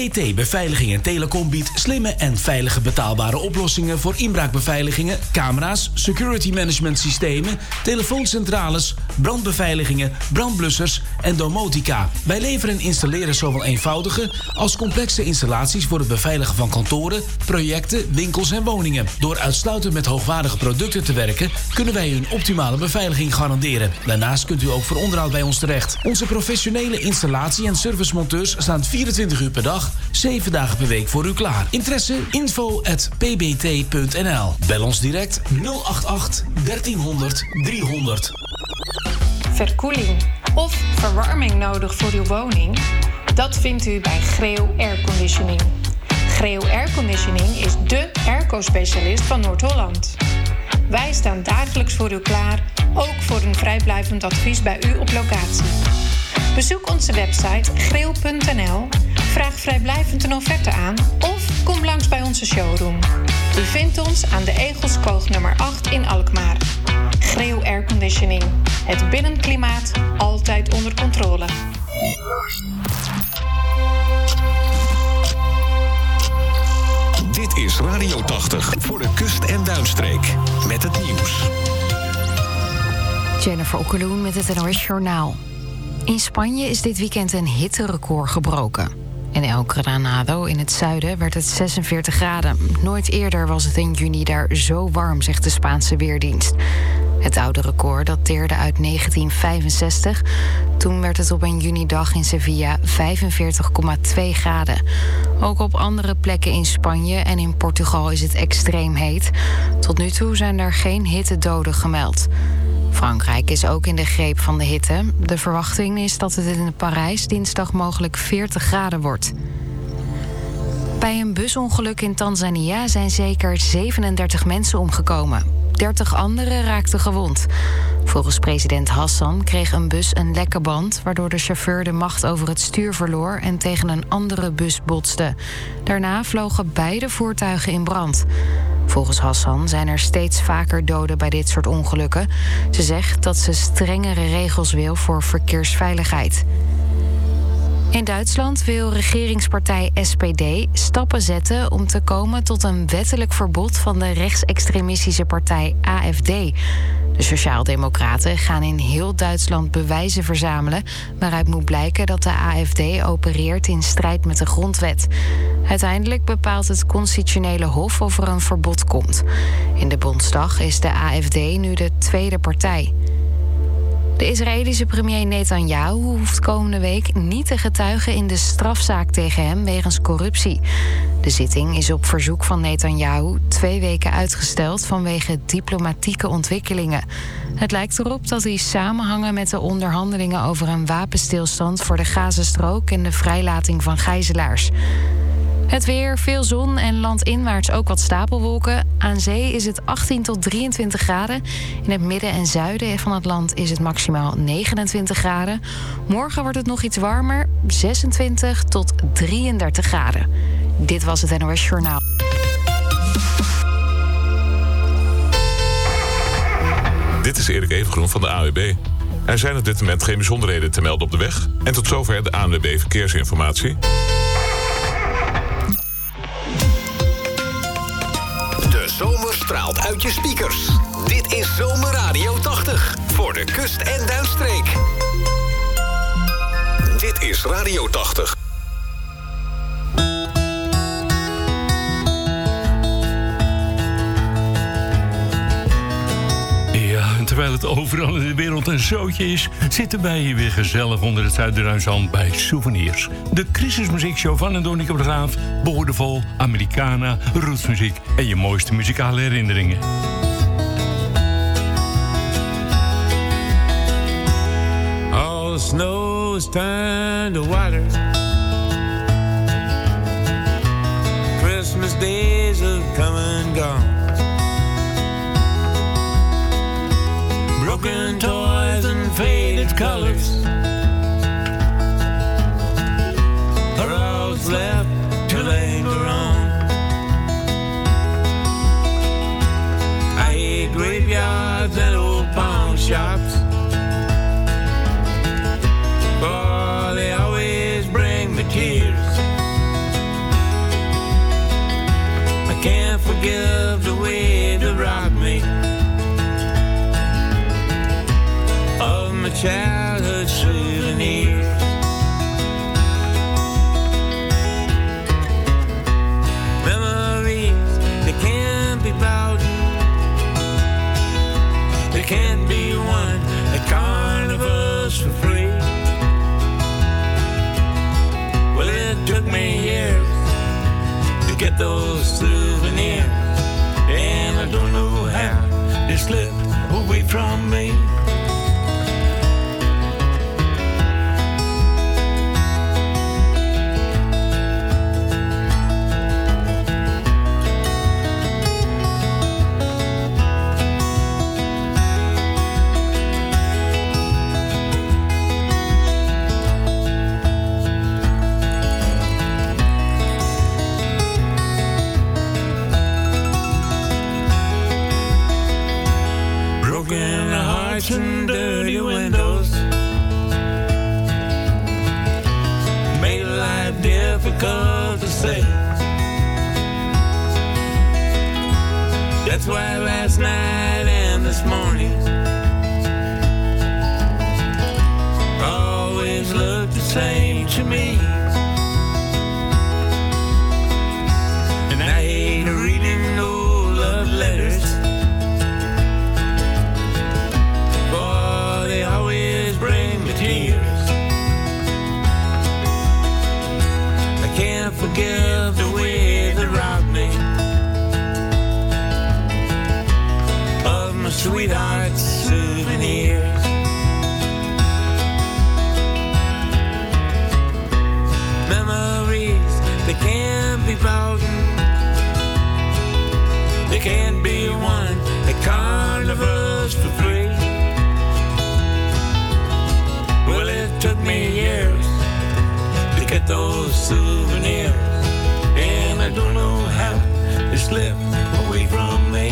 PBT Beveiliging en Telecom biedt slimme en veilige betaalbare oplossingen voor inbraakbeveiligingen, camera's, security management systemen, telefooncentrales, brandbeveiligingen, brandblussers en domotica. Wij leveren en installeren zowel eenvoudige als complexe installaties voor het beveiligen van kantoren, projecten, winkels en woningen. Door uitsluitend met hoogwaardige producten te werken, kunnen wij u een optimale beveiliging garanderen. Daarnaast kunt u ook voor onderhoud bij ons terecht. Onze professionele installatie- en servicemonteurs staan 24 uur per dag, 7 dagen per week voor u klaar. Interesse? info@pbt.nl. Bel ons direct 088 1300 300. Verkoeling of verwarming nodig voor uw woning? Dat vindt u bij Greo Airconditioning. Greo Airconditioning is dé airco-specialist van Noord-Holland. Wij staan dagelijks voor u klaar, ook voor een vrijblijvend advies bij u op locatie. Bezoek onze website greo.nl, vraag vrijblijvend een offerte aan of kom langs bij onze showroom. U vindt ons aan de Egelskoog nummer 8 in Alkmaar. Greo Airconditioning. Het binnenklimaat altijd onder controle. Dit is Radio 80 voor de kust- en duinstreek. Met het nieuws. Jennifer Okkeloen met het NOS Journaal. In Spanje is dit weekend een hitterecord gebroken. In El Granado in het zuiden werd het 46 graden. Nooit eerder was het in juni daar zo warm, zegt de Spaanse Weerdienst. Het oude record dateerde uit 1965. Toen werd het op een junidag in Sevilla 45,2 graden. Ook op andere plekken in Spanje en in Portugal is het extreem heet. Tot nu toe zijn er geen hittedoden gemeld. Frankrijk is ook in de greep van de hitte. De verwachting is dat het in Parijs dinsdag mogelijk 40 graden wordt. Bij een busongeluk in Tanzania zijn zeker 37 mensen omgekomen. 30 anderen raakten gewond. Volgens president Hassan kreeg een bus een lekke band, waardoor de chauffeur de macht over het stuur verloor en tegen een andere bus botste. Daarna vlogen beide voertuigen in brand. Volgens Hassan zijn er steeds vaker doden bij dit soort ongelukken. Ze zegt dat ze strengere regels wil voor verkeersveiligheid. In Duitsland wil regeringspartij SPD stappen zetten om te komen tot een wettelijk verbod van de rechtsextremistische partij AfD. De Sociaaldemocraten gaan in heel Duitsland bewijzen verzamelen waaruit moet blijken dat de AfD opereert in strijd met de grondwet. Uiteindelijk bepaalt het Constitutionele Hof of er een verbod komt. In de Bondsdag is de AfD nu de tweede partij. De Israëlische premier Netanyahu hoeft komende week niet te getuigen in de strafzaak tegen hem wegens corruptie. De zitting is op verzoek van Netanyahu 2 weken uitgesteld vanwege diplomatieke ontwikkelingen. Het lijkt erop dat die samenhangen met de onderhandelingen over een wapenstilstand voor de Gazastrook en de vrijlating van gijzelaars. Het weer, veel zon en landinwaarts ook wat stapelwolken. Aan zee is het 18 tot 23 graden. In het midden en zuiden van het land is het maximaal 29 graden. Morgen wordt het nog iets warmer, 26 tot 33 graden. Dit was het NOS Journaal. Dit is Erik Evengroen van de AWB. Er zijn op dit moment geen bijzonderheden te melden op de weg. En tot zover de ANWB Verkeersinformatie. De zomer straalt uit je speakers. Dit is Zomerradio 80 voor de kust- en duinstreek. Dit is Radio 80. Terwijl het overal in de wereld een zootje is, zitten wij hier weer gezellig onder het Zuiderduinzand bij Souvenirs. De crisismuziekshow van en door Nico de Graaf, boordevol, Americana, rootsmuziek en je mooiste muzikale herinneringen. All the snow is turned to water. Christmas days have come and gone. Broken toys and faded colors are all that's left to linger on. I hate graveyards and old pawn shops, for they always bring me tears. forgive the way they robbed me of my childhood souvenirs. Memories, they can't be bought, they can't be won at carnivals for free. Well, it took me years to get those souvenirs, and I don't know how they slipped away from me. And dirty windows made life difficult to say. That's why last night and this morning always look the same to me. And I hate reading no love letters, for they always bring me tears. I can't forgive the way they robbed me of my sweetheart's souvenirs. Memories, they can't be bought, they can't be won at carnivals for free. Well, it took me years to get those souvenirs, and I don't know how they slipped away from me.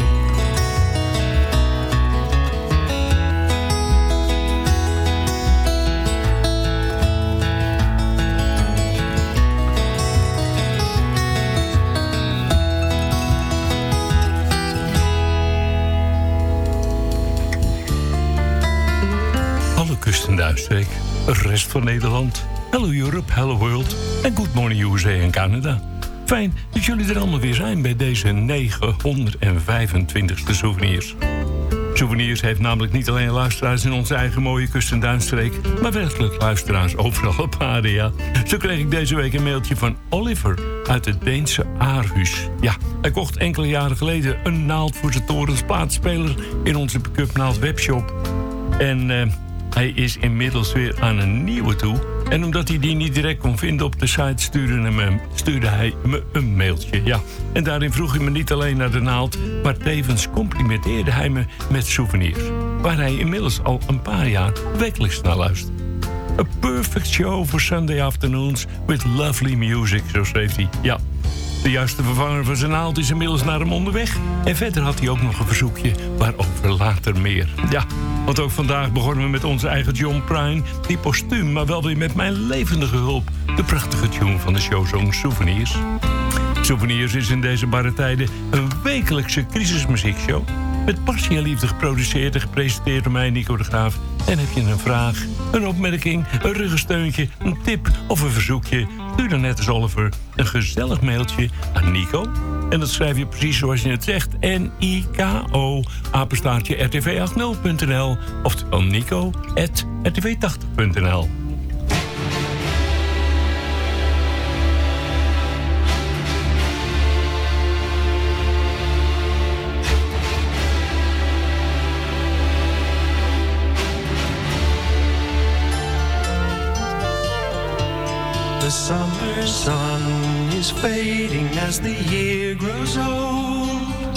Kust- en duinstreek, de rest van Nederland. Hello Europe, hello world en good morning USA en Canada. Fijn dat jullie er allemaal weer zijn bij deze 925ste Souvenirs. Souvenirs heeft namelijk niet alleen luisteraars in onze eigen mooie kust- en duinstreek, maar werkelijk luisteraars overal op aarde, ja. Zo kreeg ik deze week een mailtje van Oliver uit het Deense Aarhus. Ja, hij kocht enkele jaren geleden een naald voor zijn torensplaatspeler in onze pick-up naald webshop. En hij is inmiddels weer aan een nieuwe toe. En omdat hij die niet direct kon vinden op de site, stuurde hij me een mailtje. Ja. En daarin vroeg hij me niet alleen naar de naald, maar tevens complimenteerde hij me met souvenirs, waar hij inmiddels al een paar jaar wekelijks naar luistert. A perfect show for Sunday afternoons with lovely music, zo schreef hij. Ja. De juiste vervanger van zijn naald is inmiddels naar hem onderweg. En verder had hij ook nog een verzoekje, waarover later meer. Ja, want ook vandaag begonnen we met onze eigen John Prine, die postuum, maar wel weer met mijn levendige hulp, de prachtige tune van de showsong Souvenirs. Souvenirs is in deze barre tijden een wekelijkse crisismuziekshow, met passie en liefde geproduceerd en gepresenteerd door mij, Nico de Graaf. En heb je een vraag, een opmerking, een ruggensteuntje, een tip of een verzoekje, stuur dan net als Oliver een gezellig mailtje aan Nico. En dat schrijf je precies zoals je het zegt. NIKO, apenstaartje rtv80.nl. Oftewel nico@rtv80.nl. The summer sun is fading as the year grows old,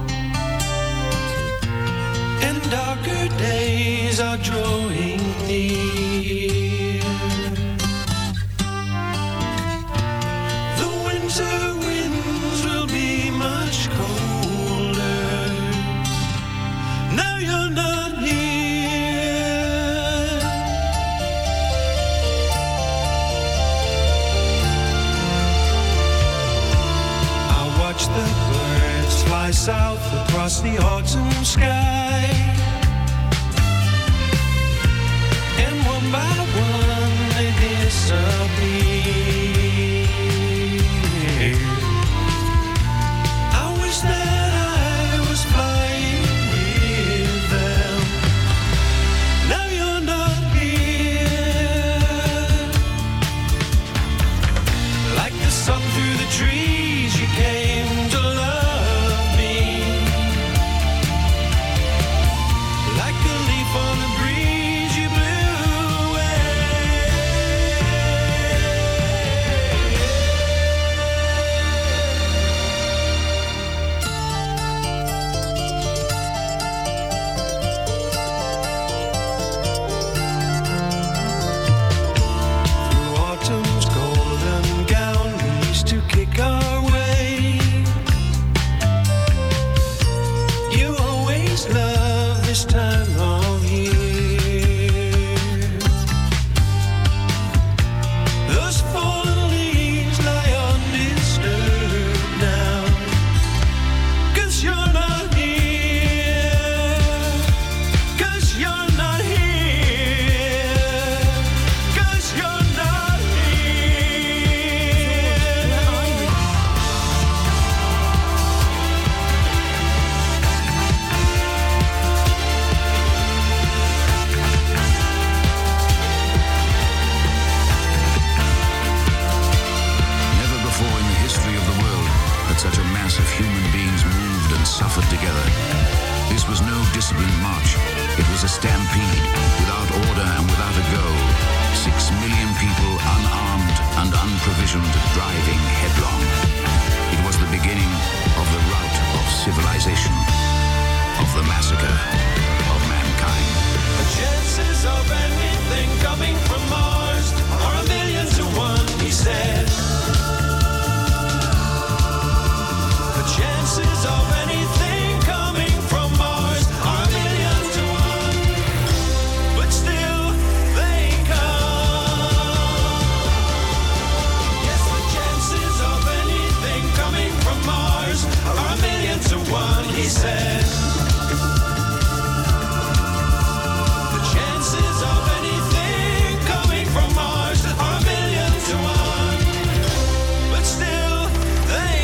and darker days are drawing near. The winter winds will be much colder. Now you're not here. Watch the birds across the autumn sky. And one by one they disappear. I wish that I was flying with them. Now you're not here. Like the sun through the trees, you came to love me. Like a leaf on the breeze, you blew away. Through autumn's golden gown, we used to kick our way. You always love this time of year. Those fallen leaves lie undisturbed now. 'Cause you're not here. 'Cause you're not here. 'Cause you're not here. Never before in the history of the world had such a mass of human beings moved and suffered together. This was no disciplined march. It was a stampede, without order and without a goal. 6 million people unarmed and unprovisioned, driving headlong. It was the beginning of the rout of civilization, of the massacre of mankind. The chances of anything coming from Mars are 1,000,000 to 1, he said. The chances of anything coming from Mars are 1,000,000 to 1, but still they come. Yes, the chances of anything coming from Mars are 1,000,000 to 1, he said. The chances of anything coming from Mars are 1,000,000 to 1, but still they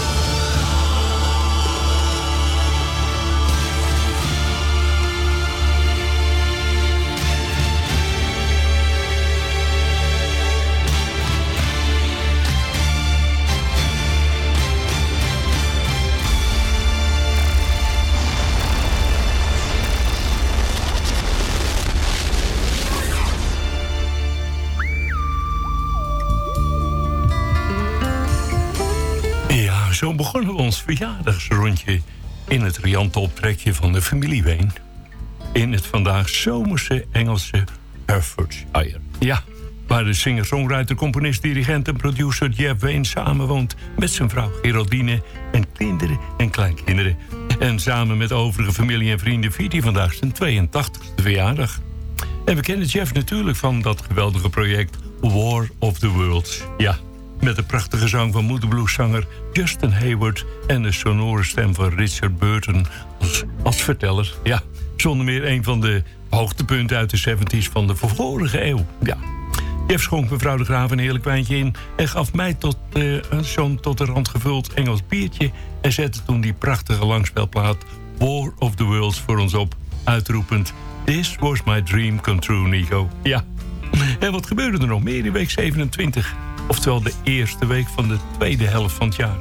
Ja, zo begonnen we ons verjaardagsrondje in het riante optrekje van de familie Ween. In het vandaag zomerse Engelse Hertfordshire. Ja, waar de singer, songwriter, componist, dirigent en producer Jeff Ween samenwoont met zijn vrouw Geraldine en kinderen en kleinkinderen. En samen met overige familie en vrienden viert hij vandaag zijn 82e verjaardag. En we kennen Jeff natuurlijk van dat geweldige project War of the Worlds. Ja, met de prachtige zang van moederblueszanger Justin Hayward en de sonore stem van Richard Burton als verteller. Ja, zonder meer een van de hoogtepunten uit de 70's van de vorige eeuw. Ja. Jeff schonk mevrouw de Graaf een heerlijk wijntje in en gaf mij zo'n tot de rand gevuld Engels biertje en zette toen die prachtige langspelplaat War of the Worlds voor ons op, uitroepend: This was my dream come true, Nico. Ja. En wat gebeurde er nog meer in week 27? Oftewel de eerste week van de tweede helft van het jaar.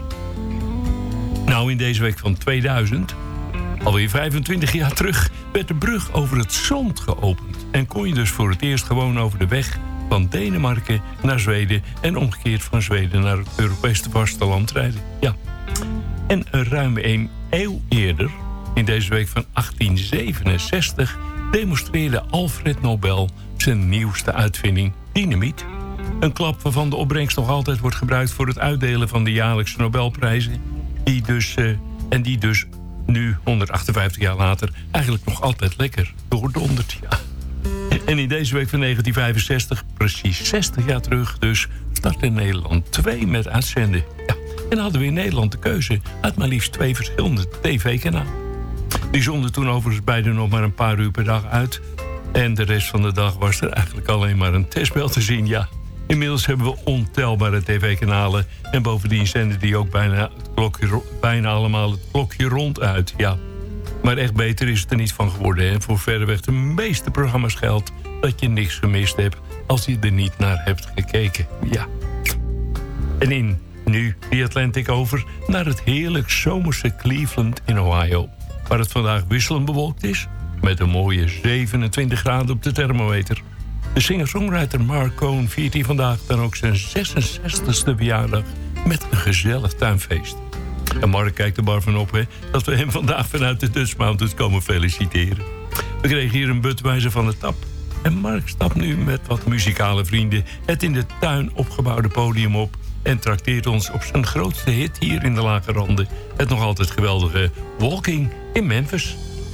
Nou, in deze week van 2000, alweer 25 jaar terug, werd de brug over het Zond geopend. En kon je dus voor het eerst gewoon over de weg van Denemarken naar Zweden en omgekeerd van Zweden naar het Europese vasteland rijden. Ja. En ruim een eeuw eerder, in deze week van 1867, demonstreerde Alfred Nobel zijn nieuwste uitvinding, dynamiet. Een klap waarvan de opbrengst nog altijd wordt gebruikt voor het uitdelen van de jaarlijkse Nobelprijzen. Die dus nu, 158 jaar later, eigenlijk nog altijd lekker doordondert. Ja. En in deze week van 1965, precies 60 jaar terug dus, startte Nederland 2 met uitzenden. Ja. En hadden we in Nederland de keuze uit maar liefst 2 verschillende tv-kanalen. Die zonden toen overigens beide nog maar een paar uur per dag uit. En de rest van de dag was er eigenlijk alleen maar een testbeeld te zien, ja. Inmiddels hebben we ontelbare tv-kanalen. En bovendien zenden die ook bijna allemaal het klokje rond uit, ja. Maar echt beter is het er niet van geworden. En voor verreweg de meeste programma's geldt dat je niks gemist hebt als je er niet naar hebt gekeken, ja. En in nu die Atlantic over naar het heerlijk zomerse Cleveland in Ohio. Waar het vandaag wisselend bewolkt is, met een mooie 27 graden op de thermometer. De singer-songwriter Mark Cohn viert hier vandaag dan ook zijn 66e verjaardag met een gezellig tuinfeest. En Mark kijkt er bar van op, hè, dat we hem vandaag vanuit de Dutch Mountains komen feliciteren. We kregen hier een Budweiser van de tap. En Mark stapt nu met wat muzikale vrienden het in de tuin opgebouwde podium op en trakteert ons op zijn grootste hit hier in de lage randen, het nog altijd geweldige Walking in Memphis.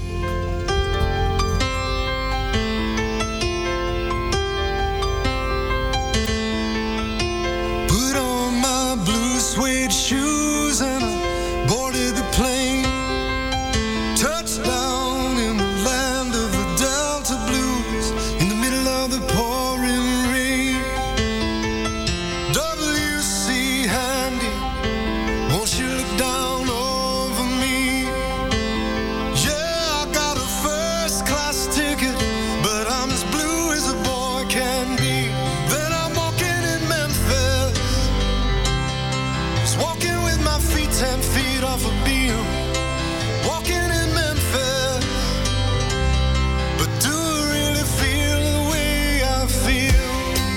Put on my blue suede shoes and I boarded the plane. Touchdown in the land of the Delta Blues, in the middle of the pouring rain. W.C. Handy, won't you look down over me? Yeah, I got a first class ticket, but I'm as blue as a boy can be. Then I'm walking in Memphis, just walking with my feet 10 feet off a beam. Walking in Memphis, but do I really feel the way I feel?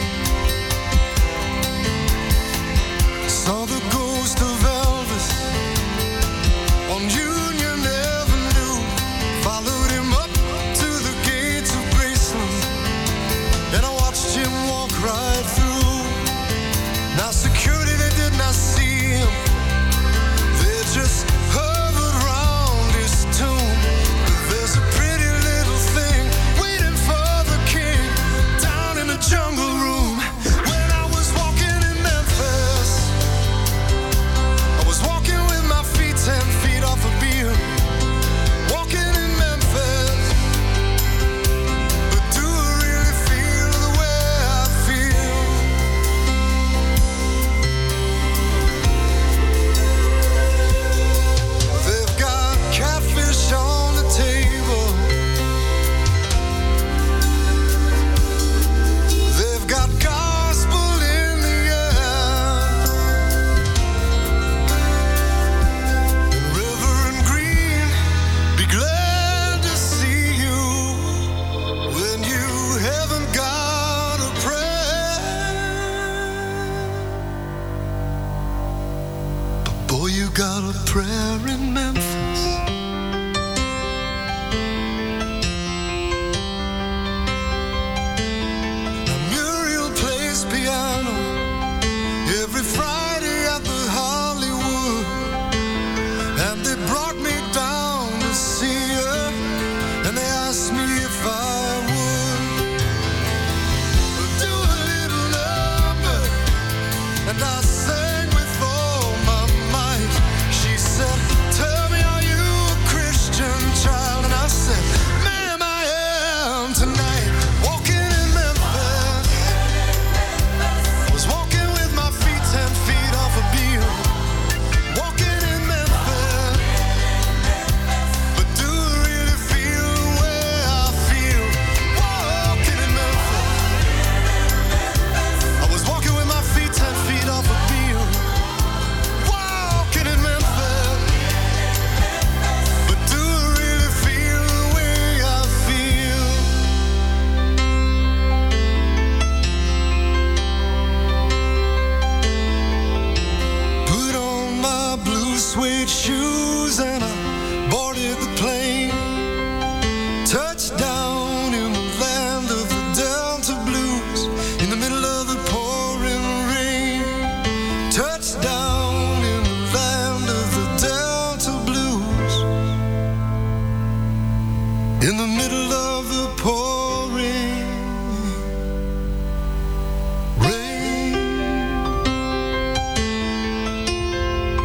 Saw the ghost of Elvis on Union Avenue. Followed him up to the gates of Graceland, and I watched him walk right through. Now security, they did not see him, they just hovered round his tomb. There's a pretty little thing waiting for the king down in the jungle room. When I was walking in Memphis, I was walking with my feet 10 feet off a beam. Walking in Memphis, but do I really feel the way I feel? They've got catfish on the table, they've got gospel in the air. Reverend Green, be glad to see you when you haven't got a prayer. But boy, you got a prayer in Memphis. Muriel plays piano every Friday at the Hollywood, and they brought me down to see her, and they asked me if I would do a little number, and I sang with all my might. She said, "Tell me, are you a Christian child?" And I said, "Ma'am, I am tonight." Walking in Memphis, I was walking with my feet 10 feet off a beam. Walking in Memphis, but do I really feel the way I feel? Walking in Memphis, I was walking with my feet 10 feet off a beam. Walking in Memphis, but do I really feel the way I feel? Put on my blue suede shoes and I boarded the plane. Touchdown in the land of the Delta Blues, in the middle of the pouring rain. Touchdown in the land of the Delta Blues, in the middle of the pouring rain.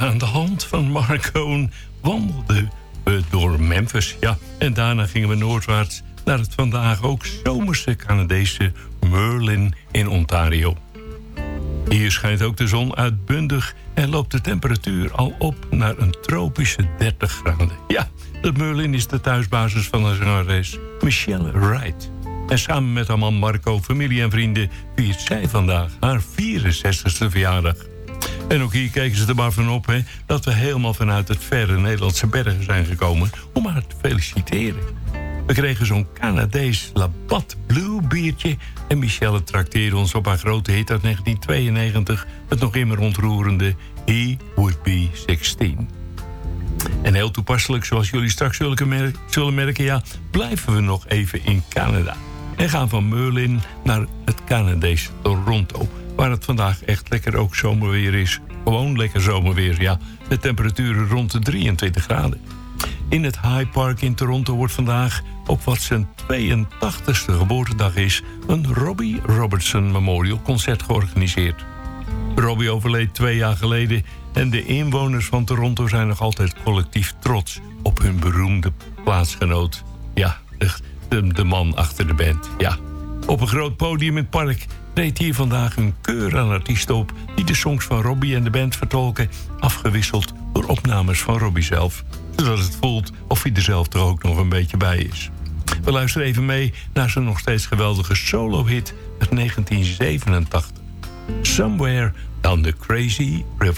aan de hand van Marc Cohn wandelden we door Memphis. Ja, en daarna gingen we noordwaarts naar het vandaag ook zomerse Canadese Merlin in Ontario. Hier schijnt ook de zon uitbundig en loopt de temperatuur al op naar een tropische 30 graden. Ja, de Merlin is de thuisbasis van de zangeres Michelle Wright. En samen met haar man Marco, familie en vrienden viert zij vandaag haar 64e verjaardag. En ook hier keken ze er maar van op, dat we helemaal vanuit het verre Nederlandse bergen zijn gekomen om haar te feliciteren. We kregen zo'n Canadees Labatt Blue biertje en Michelle trakteerde ons op haar grote hit uit 1992... het nog immer ontroerende He Would Be 16. En heel toepasselijk, zoals jullie straks zullen merken... ja, blijven we nog even in Canada. En gaan van Merlin naar het Canadese Toronto... waar het vandaag echt lekker ook zomerweer is. Gewoon lekker zomerweer, ja. De temperaturen rond de 23 graden. In het High Park in Toronto wordt vandaag, op wat zijn 82e geboortedag is... een Robbie Robertson Memorial Concert georganiseerd. Robbie overleed 2 jaar geleden... en de inwoners van Toronto zijn nog altijd collectief trots... op hun beroemde plaatsgenoot. Ja, de man achter de band, ja. Op een groot podium in het park treedt hier vandaag een keur aan artiesten op... die de songs van Robbie en de band vertolken... afgewisseld door opnames van Robbie zelf... zodat het voelt of hij er zelf toch ook nog een beetje bij is. We luisteren even mee naar zijn nog steeds geweldige solo-hit uit 1987. Somewhere Down the Crazy River.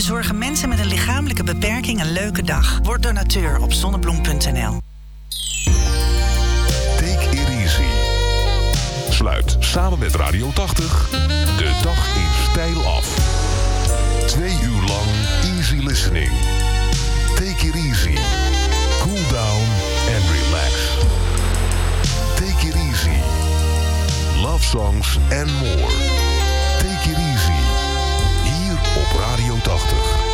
bezorgen mensen met een lichamelijke beperking een leuke dag. Word donateur op zonnebloem.nl. Take it easy. Sluit samen met Radio 80 de dag in stijl af. 2 uur lang easy listening. Take it easy. Cool down and relax. Take it easy. Love songs and more. Take it easy. Hier op Radio 80.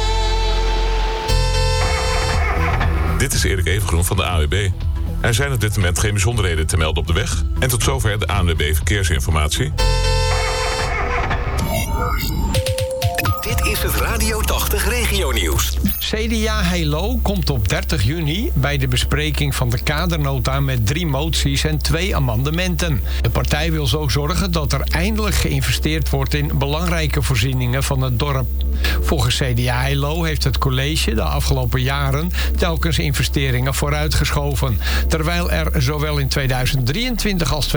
Dit is Erik Evengroen van de AWB. Er zijn op dit moment geen bijzonderheden te melden op de weg. En tot zover de ANWB Verkeersinformatie. Dit is het Radio 80 regionieuws. CDA Heilo komt op 30 juni bij de bespreking van de kadernota met 3 moties en 2 amendementen. De partij wil zo zorgen dat er eindelijk geïnvesteerd wordt in belangrijke voorzieningen van het dorp. Volgens CDA Heilo heeft het college de afgelopen jaren telkens investeringen vooruitgeschoven. Terwijl er zowel in 2023 als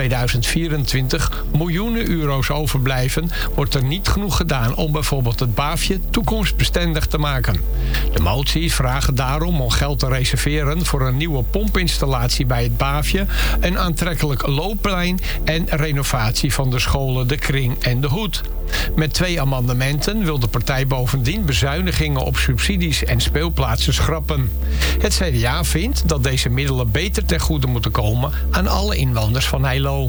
2024 miljoenen euro's overblijven, wordt er niet genoeg gedaan om bijvoorbeeld het Baafje toekomstbestendig te maken. De moties vragen daarom om geld te reserveren voor een nieuwe pompinstallatie bij het Baafje, een aantrekkelijk loopplein en renovatie van de scholen De Kring en De Hoed. Met 2 amendementen wil de partij bovendien bezuinigingen op subsidies en speelplaatsen schrappen. Het CDA vindt dat deze middelen beter ten goede moeten komen aan alle inwoners van Heilo.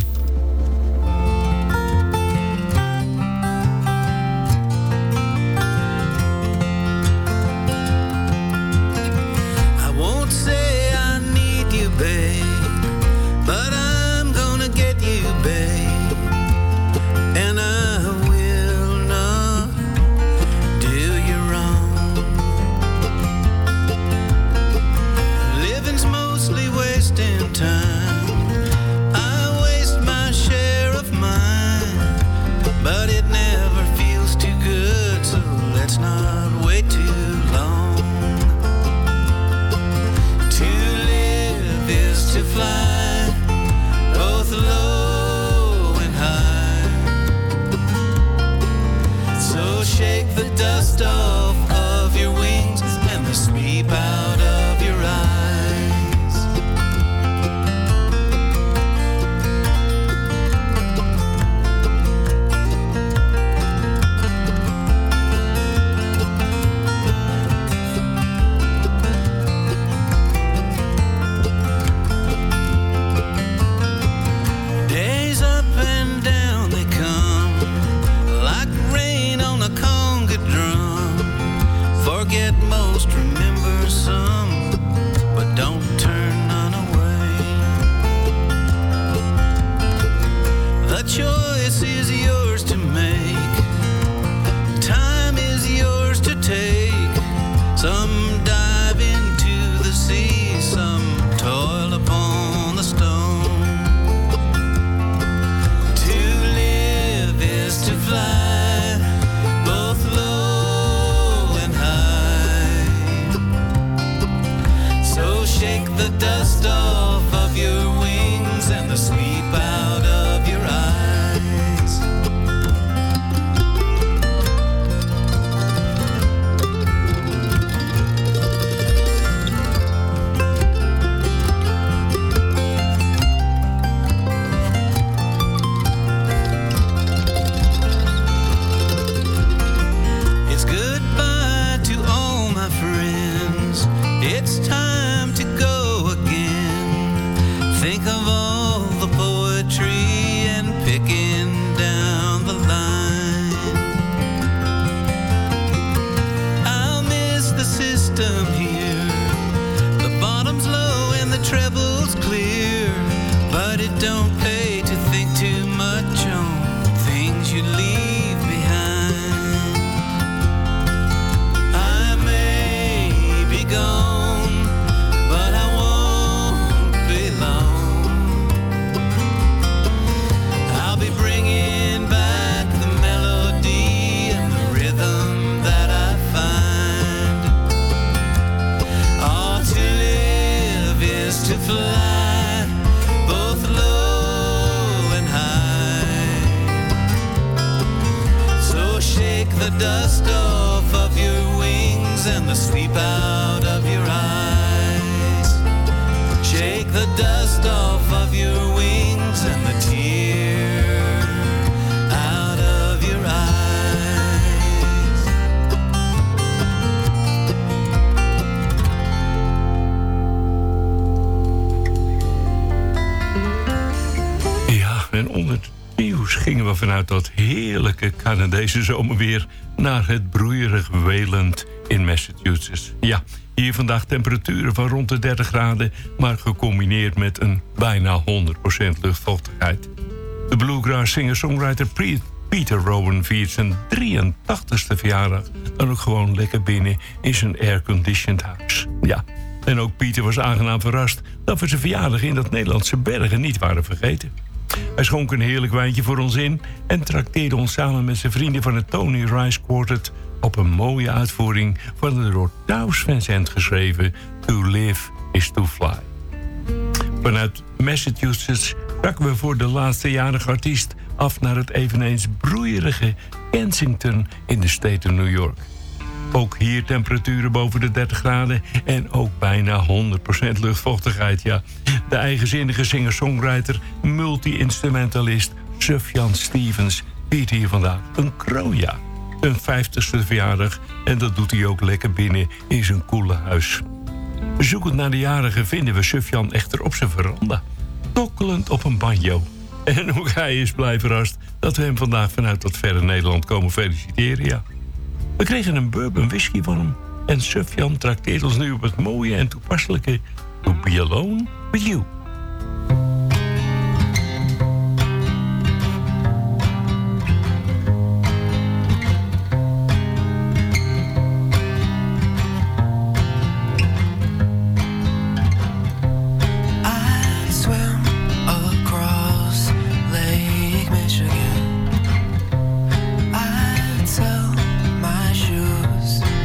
the dust off of your wings. the sleep out of your eyes. Shake the dust off of your wings and the tear out of your eyes. Ja, en onder het nieuws gingen we vanuit dat heerlijke Canadese zomerweer naar het broeierig Wayland in Massachusetts. Ja, hier vandaag temperaturen van rond de 30 graden, maar gecombineerd met een bijna 100% luchtvochtigheid. De bluegrass singer-songwriter Peter Rowan viert zijn 83ste verjaardag dan ook gewoon lekker binnen in zijn air-conditioned huis. Ja, en ook Peter was aangenaam verrast dat we zijn verjaardag in dat Nederlandse bergen niet waren vergeten. Hij schonk een heerlijk wijntje voor ons in en trakteerde ons samen met zijn vrienden van het Tony Rice Quartet op een mooie uitvoering van de door Townes Van Zandt geschreven To Live is to Fly. Vanuit Massachusetts trakken we voor de laatstejarige artiest af naar het eveneens broeierige Kensington in de state of New York. Ook hier temperaturen boven de 30 graden en ook bijna 100% luchtvochtigheid, ja. De eigenzinnige singer-songwriter, multi-instrumentalist Sufjan Stevens viert hier vandaag een kroonjaar. Een 50ste verjaardag en dat doet hij ook lekker binnen in zijn koele huis. Zoekend naar de jarige vinden we Sufjan echter op zijn veranda, tokkelend op een banjo. En ook hij is blij verrast dat we hem vandaag vanuit dat verre Nederland komen feliciteren, ja. We kregen een bourbon whisky van hem en Sufjan trakteert ons nu op het mooie en toepasselijke To Be Alone With You.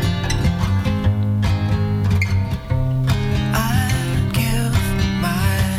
My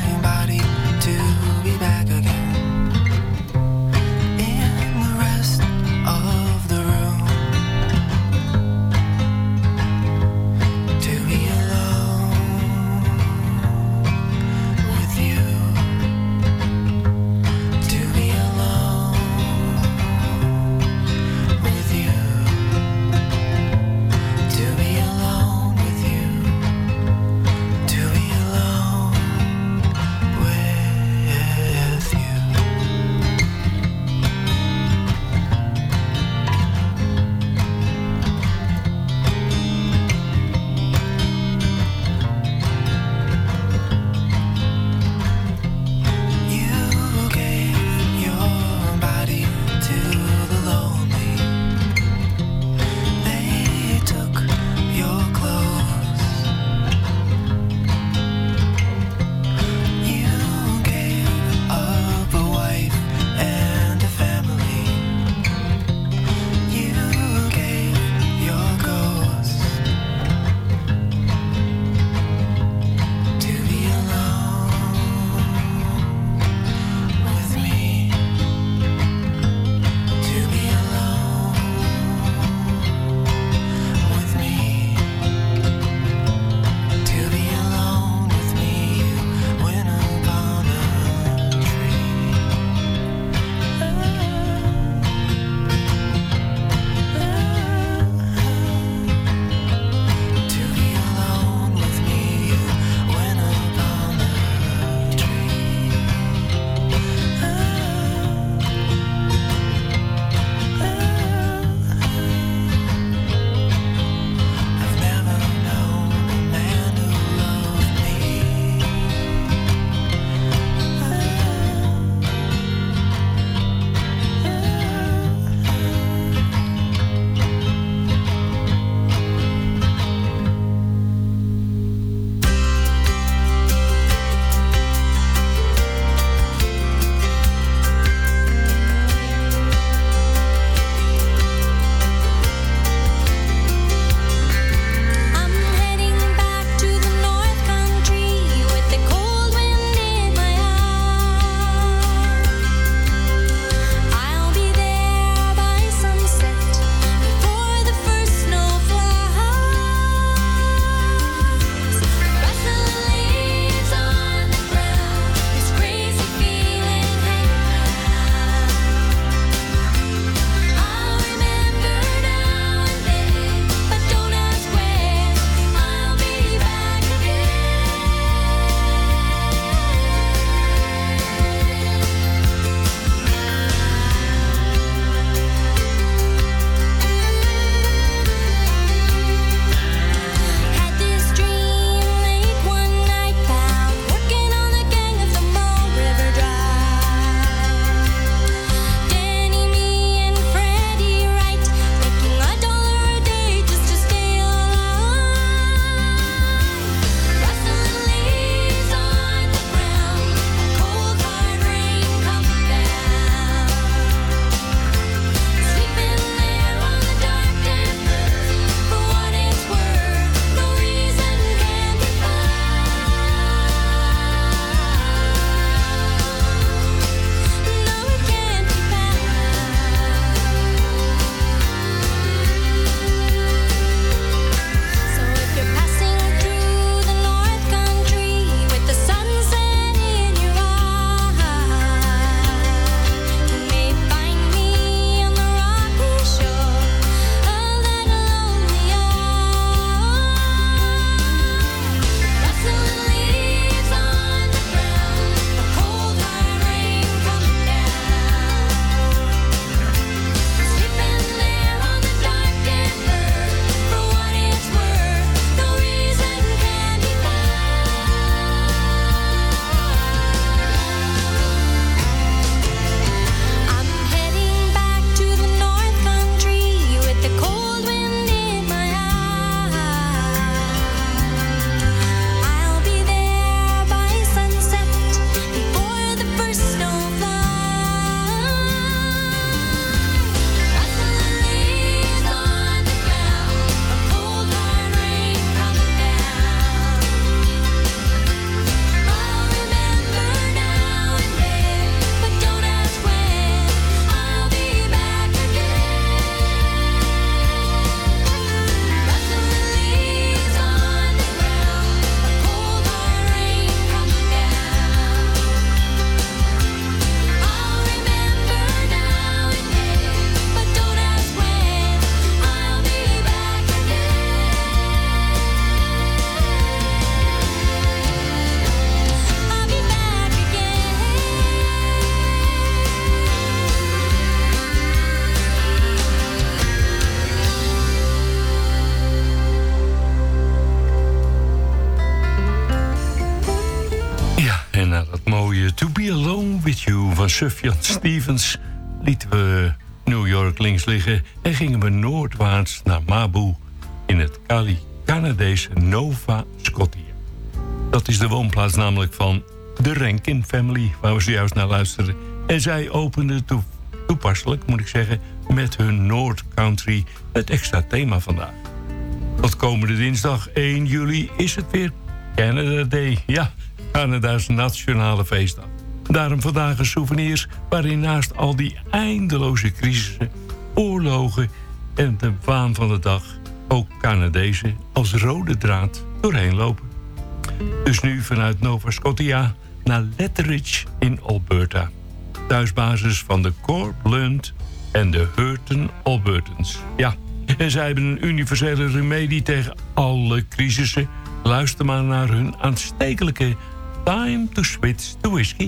Na dat mooie To Be Alone With You van Sufjan Stevens lieten we New York links liggen en gingen we noordwaarts naar Mabu in het Canadese Nova Scotia. Dat is de woonplaats namelijk van de Rankin Family, waar we zojuist naar luisterden. En zij openden toepasselijk, moet ik zeggen, met hun North Country het extra thema vandaag. Tot komende dinsdag 1 juli is het weer Canada Day. Ja, Canada's nationale feestdag. Daarom vandaag een souvenirs waarin naast al die eindeloze crisissen, oorlogen en de waan van de dag ook Canadezen als rode draad doorheen lopen. Dus nu vanuit Nova Scotia naar Lethbridge in Alberta. Thuisbasis van de Corp Lund en de Hurton Albertans. Ja, en zij hebben een universele remedie tegen alle crisissen. Luister maar naar hun aanstekelijke Time to Switch to Whiskey.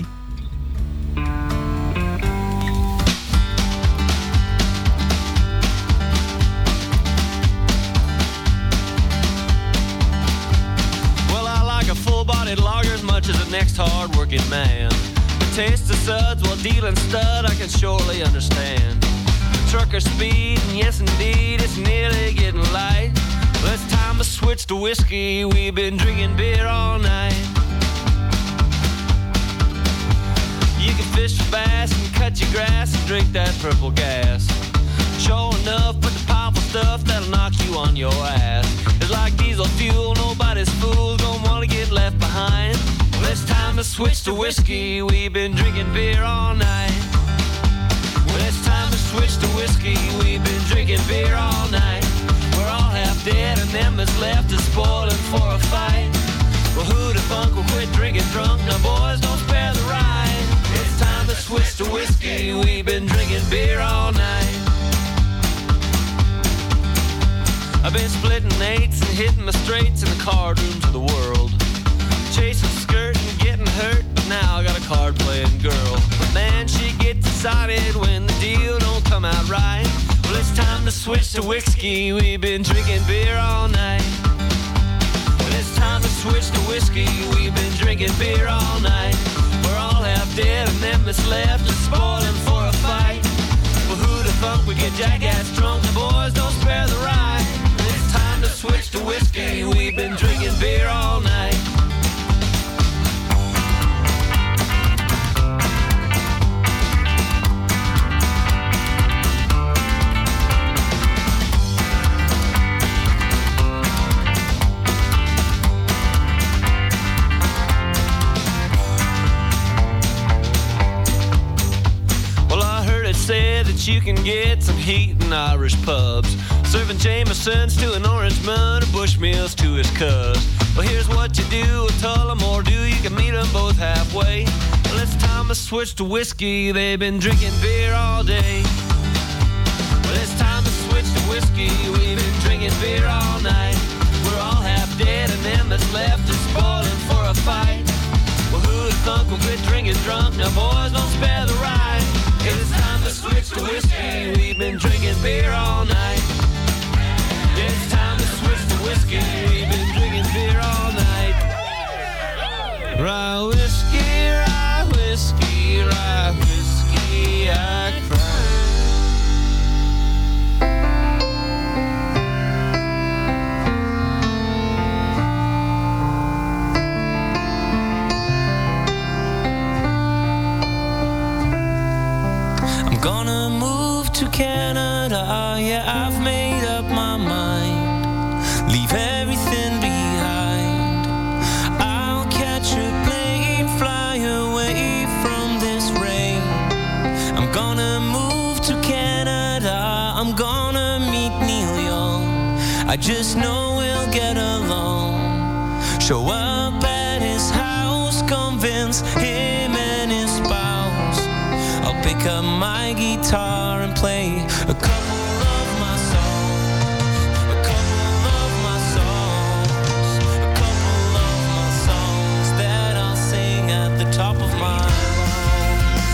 Full-bodied lager as much as the next hard-working man. The taste of suds while dealing stud I can surely understand. Trucker speed, and yes indeed, it's nearly getting light. Well, it's time to switch to whiskey, we've been drinking beer all night. You can fish for bass and cut your grass and drink that purple gas. Sure enough, put the powerful stuff that'll knock you on your ass. It's like diesel fuel, nobody's fool, gonna wanna get left behind. Well, it's time to switch to whiskey, we've been drinking beer all night. Well, it's time to switch to whiskey, we've been drinking beer all night. We're all half dead and them that's left is spoiling for a fight. Well, who'd have thunk we'll quit drinking drunk? Now boys, don't spare the ride. It's time to switch to whiskey, we've been drinking beer all night. I've been splitting eights and hitting the straights in the card rooms of the world. Chasing skirt and getting hurt, but now I got a card-playing girl. But man, she gets excited when the deal don't come out right. Well, it's time to switch to whiskey, we've been drinking beer all night. Well, it's time to switch to whiskey, we've been drinking beer all night. We're all half dead and them that's left is spoiling for a fight. Well, who'd have thunk we get jackass drunk? The boys don't spare the ride. It's time to switch to whiskey, we've been drinking beer all night. Said that you can get some heat in Irish pubs, serving Jamesons to an Orangeman or Bushmills to his cuz. Well, here's what you do, tell them or do, you can meet them both halfway. Well, it's time to switch to whiskey, they've been drinking beer all day. Well, it's time to switch to whiskey, we've been drinking beer all night. We're all half dead and them that's left is spoiling for a fight. Well, who'd have thunk we'll quit drinking drunk, now boys don't spare the ride. It's time to switch to whiskey, we've been drinking beer all night. It's time to switch to whiskey, we've been drinking beer all night. Rye whiskey, rye whiskey, rye whiskey, I cry. Gonna move to Canada, yeah, I've made up my mind. Leave everything behind. I'll catch a plane, fly away from this rain. I'm gonna move to Canada, I'm gonna meet Neil Young. I just know we'll get along. Show up at his house, convince him and his spouse. I'll pick up my guitar and play a couple of my songs, a couple of my songs, a couple of my songs that I'll sing at the top of my lungs.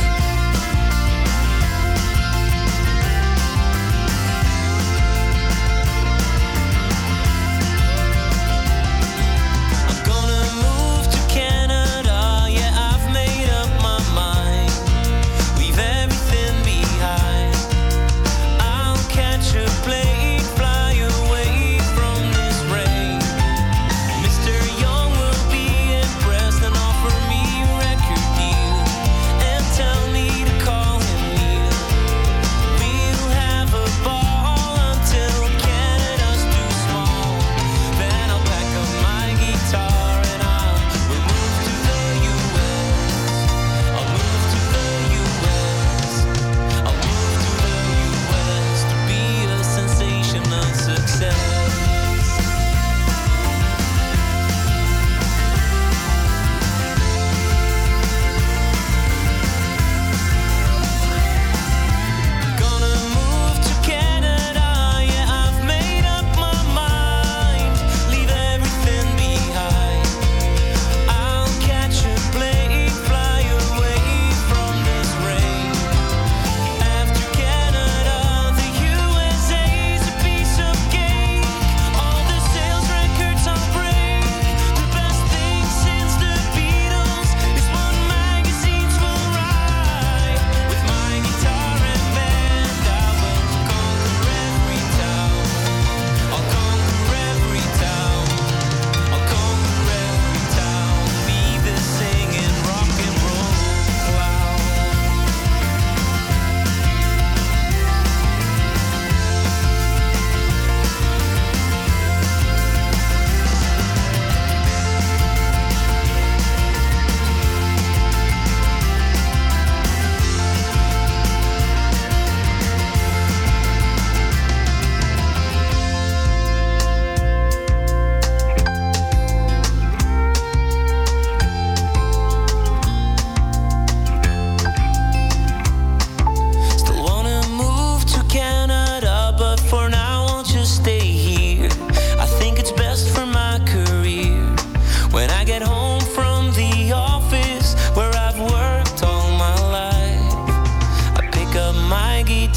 I'm gonna move to Canada, yeah, I've made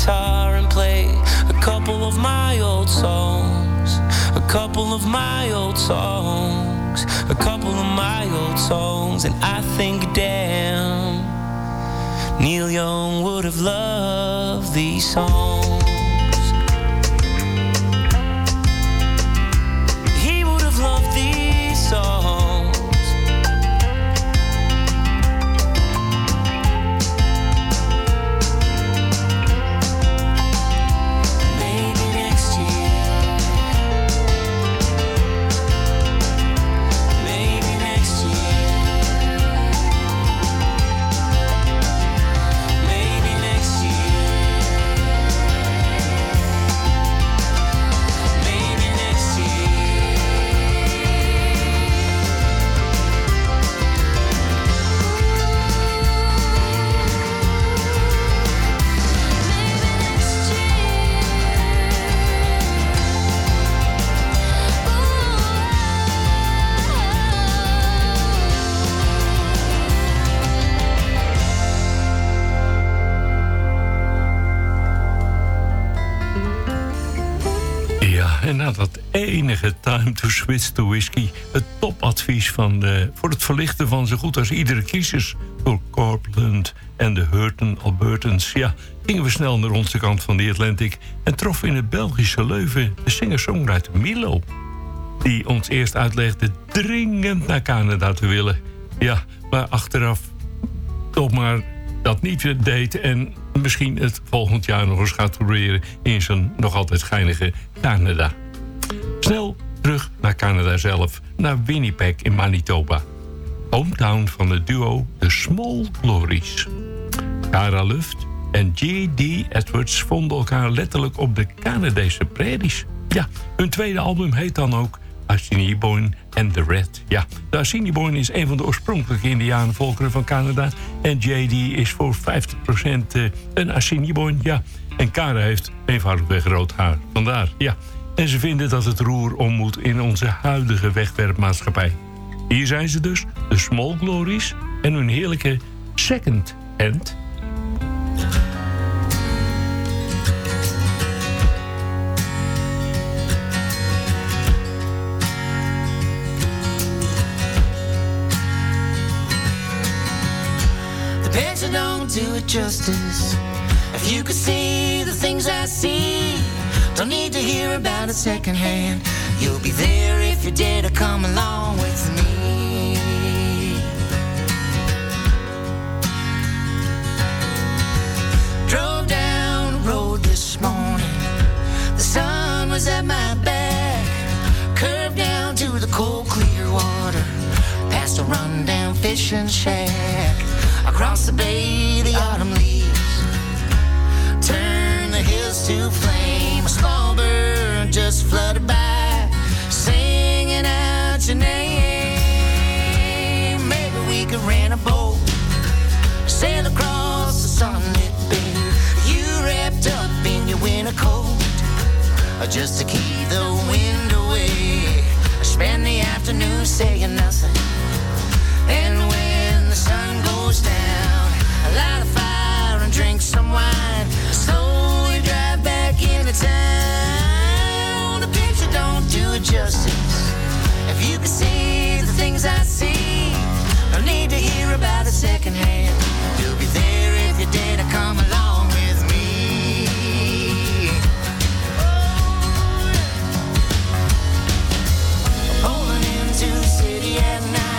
guitar and play a couple of my old songs, a couple of my old songs, a couple of my old songs, and I think, damn, Neil Young would have loved these songs. He would have loved these songs. En na dat enige time to switch to whisky, het topadvies voor het verlichten van zo goed als iedere crisis door Corpland en de Hurton Albertans, ja, gingen we snel naar onze kant van de Atlantic en troffen in het Belgische Leuven de singer-songwriter Milo, die ons eerst uitlegde dringend naar Canada te willen. Ja, maar achteraf toch maar dat niet deed en misschien het volgend jaar nog eens gaat proberen in zijn nog altijd geinige Canada. Snel terug naar Canada zelf, naar Winnipeg in Manitoba. Hometown van het duo The Small Glories. Cara Luft en G.D. Edwards vonden elkaar letterlijk op de Canadese prairies. Ja, hun tweede album heet dan ook Assiniboine and the Red. Ja, de Assiniboine is een van de oorspronkelijke indianenvolkeren van Canada. En J.D. is voor 50% een Assiniboine. Ja, en Cara heeft eenvoudigweg rood haar. Vandaar, ja. En ze vinden dat het roer om moet in onze huidige wegwerpmaatschappij. Hier zijn ze dus, de Small Glories en hun heerlijke Second Hand. The picture don't do it justice. If you could see the things I see, don't need to hear about it secondhand. You'll be there if you dare to come along with me. Drove down the road this morning. The sun was at my back. Curved down to the cold clear water. Past a rundown fishing shack. Across the bay, the autumn leaves turn the hills to flame. A small bird just fluttered by, singing out your name. Maybe we could rent a boat, sail across the sunlit bay. You wrapped up in your winter coat, just to keep the wind away. Spend the afternoon saying nothing, and when the sun goes down, light a fire and drink some wine. Slowly drive back into town. The picture don't do it justice. If you could see the things I see, no need to hear about it secondhand. You'll be there if you dare to come along with me. Pulling into the city at night.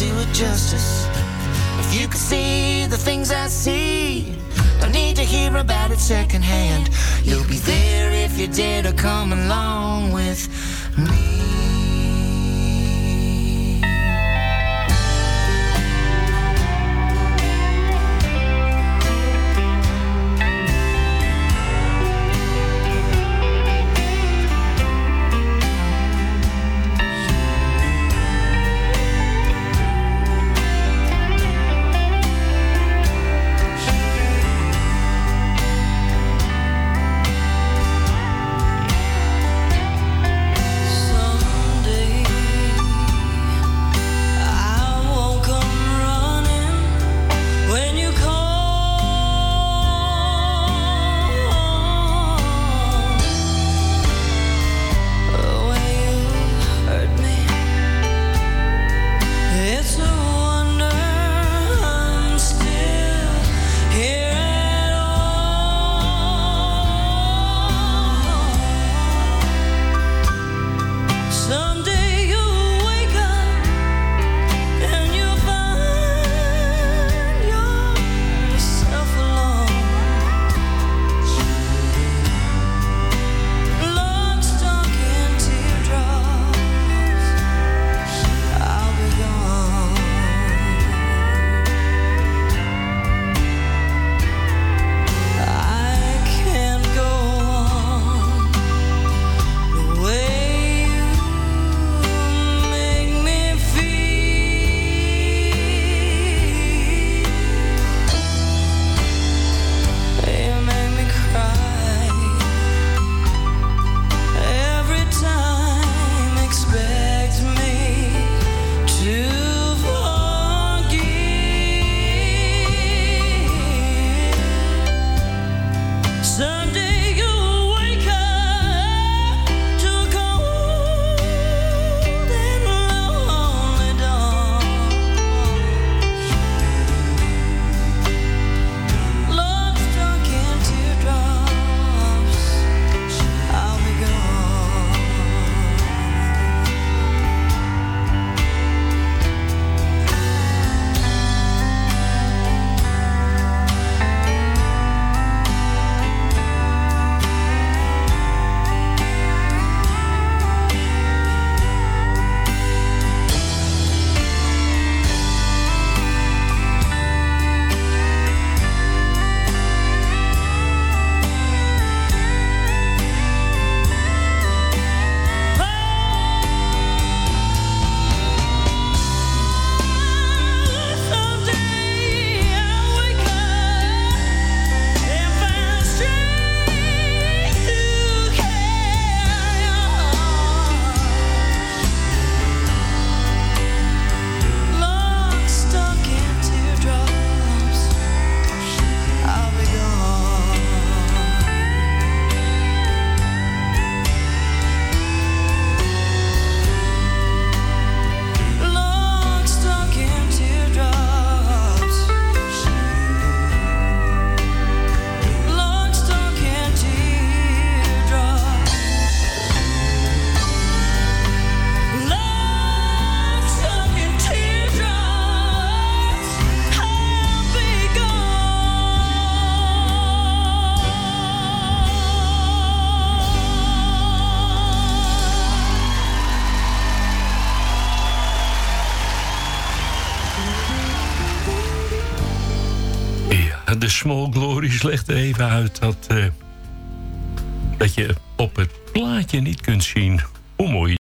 do it justice. If you could see the things I see, don't need to hear about it secondhand. You'll be there if you dare to come along with me. De Small Glories legt er even uit dat je op het plaatje niet kunt zien hoe mooi